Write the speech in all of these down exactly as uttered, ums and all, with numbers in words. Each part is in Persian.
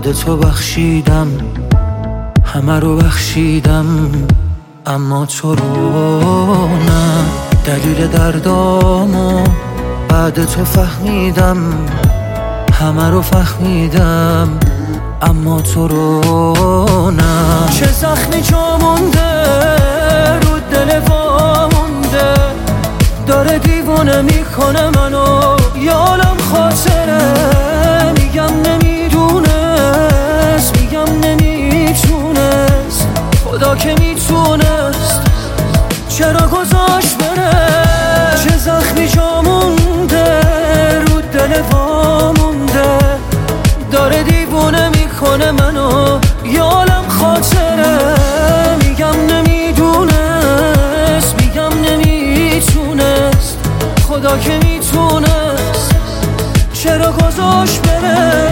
بعد تو بخشیدم، همه رو بخشیدم، اما تو رو نه. دلیل دردامو بعد تو فهمیدم، همه رو فهمیدم، اما تو رو نه. چه زخمی جا مونده رو دل وا مونده، داره دیوونه میکنه منو، یه عالم خاطره. میگم نمیدونست، میگم نمیتونست، خدا که میتونست چرا گذاشت بره. چه زخمی جا مونده رو دل وا مونده، داره دیوونه میکنه منو، یه عالم خاطره. میگم نمیدونست، میگم نمیتونست، خدا که میتونست چرا گذاشت بره.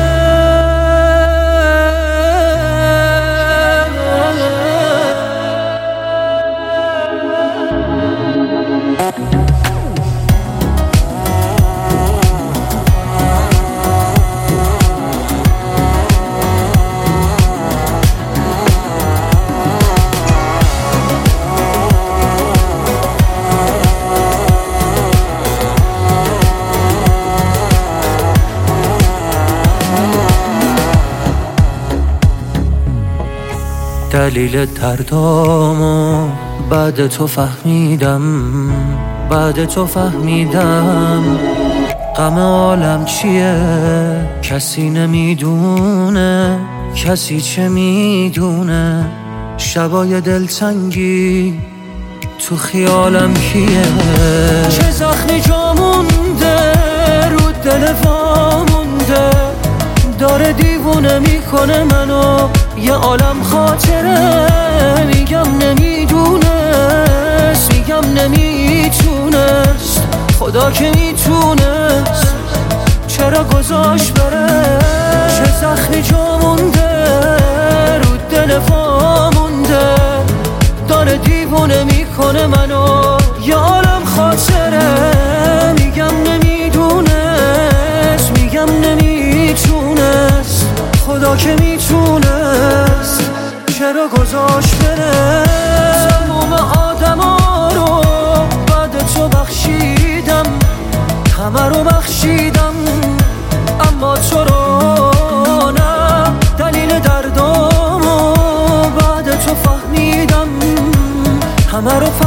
دلیل دردامو بعد تو فهمیدم، بعد تو فهمیدم، غم عالم چیه کسی نمیدونه، کسی چه میدونه. شبای دلتنگی تو خیالم کیه. چه زخمی جا مونده رو دل وا مونده، داره دیوونه میکنه منو، یه عالم خاطره. میگم نمیدونست، میگم نمیتونست، خدا که میتونست چرا گذاشت بره. چه زخمی جا مونده رو دل وا مونده، داره دیوونه میکنه منو، یه عالم خاطره. میگم نمیدونست، میگم نمیتونست، خدا که میتونست چرا گذاشت بره. تموم آدما رو بعد تو بخشیدم، همه رو بخشیدم، اما تو رو نه. دلیل دردامو بعد تو فهمیدم، همه رو فهمیدم.